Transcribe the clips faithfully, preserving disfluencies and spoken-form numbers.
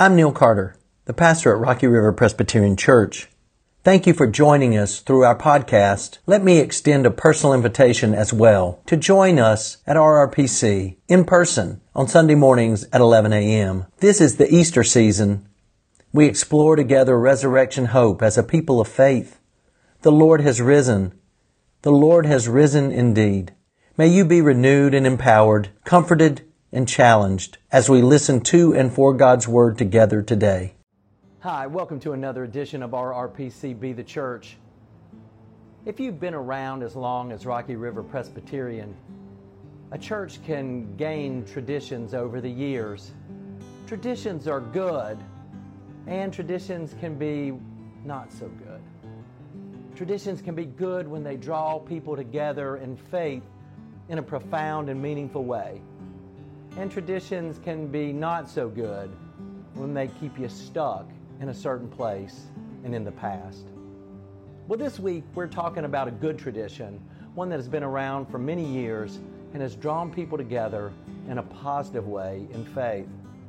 I'm Neil Carter, the pastor at Rocky River Presbyterian Church. Thank you for joining us through our podcast. Let me extend a personal invitation as well to join us at R R P C in person on Sunday mornings at eleven a.m. This is the Easter season. We explore together resurrection hope as a people of faith. The Lord has risen. The Lord has risen indeed. May you be renewed and empowered, comforted and challenged as we listen to and for God's Word together today. Hi, welcome to another edition of R R P C Be the Church. If you've been around as long as Rocky River Presbyterian, a church can gain traditions over the years. Traditions are good, and traditions can be not so good. Traditions can be good when they draw people together in faith in a profound and meaningful way. And traditions can be not so good when they keep you stuck in a certain place and in the past. Well, this week we're talking about a good tradition, one that has been around for many years and has drawn people together in a positive way in faith.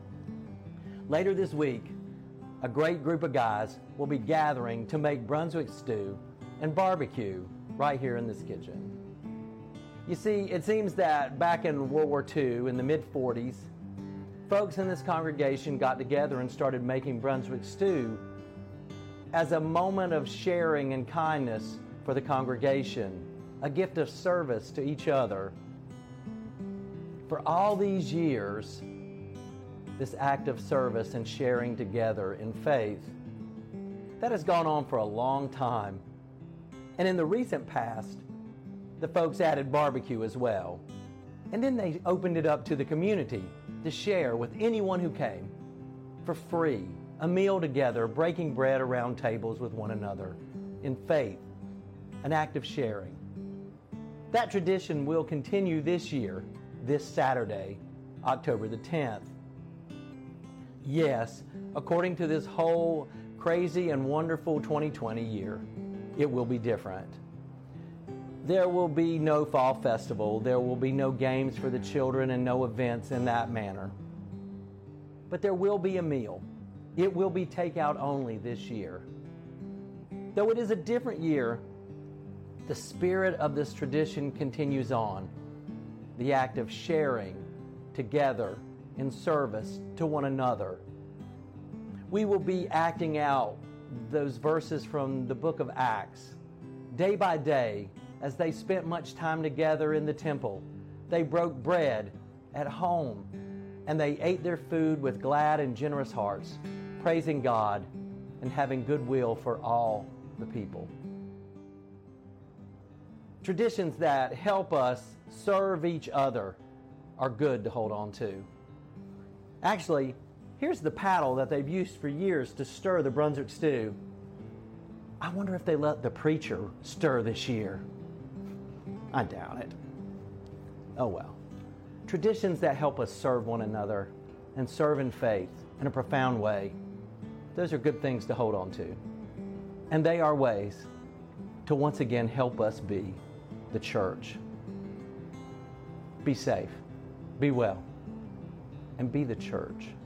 Later this week, a great group of guys will be gathering to make Brunswick stew and barbecue right here in this kitchen. You see, it seems that back in World War Two, in the mid forties, folks in this congregation got together and started making Brunswick stew as a moment of sharing and kindness for the congregation, a gift of service to each other. For all these years, this act of service and sharing together in faith, that has gone on for a long time. And in the recent past, the folks added barbecue as well. And then they opened it up to the community to share with anyone who came for free, a meal together, breaking bread around tables with one another in faith, an act of sharing. That tradition will continue this year, this Saturday, October the tenth. Yes, according to this whole crazy and wonderful twenty twenty year, it will be different. There will be no fall festival. There will be no games for the children and no events in that manner. But there will be a meal. It will be takeout only this year. Though it is a different year, the spirit of this tradition continues on. The act of sharing together in service to one another. We will be acting out those verses from the book of Acts, day by day, as they spent much time together in the temple. They broke bread at home, and they ate their food with glad and generous hearts, praising God and having goodwill for all the people. Traditions that help us serve each other are good to hold on to. Actually, here's the paddle that they've used for years to stir the Brunswick stew. I wonder if they let the preacher stir this year. I doubt it. Oh well. Traditions that help us serve one another and serve in faith in a profound way, those are good things to hold on to. And they are ways to once again help us be the church. Be safe, be well, and be the church.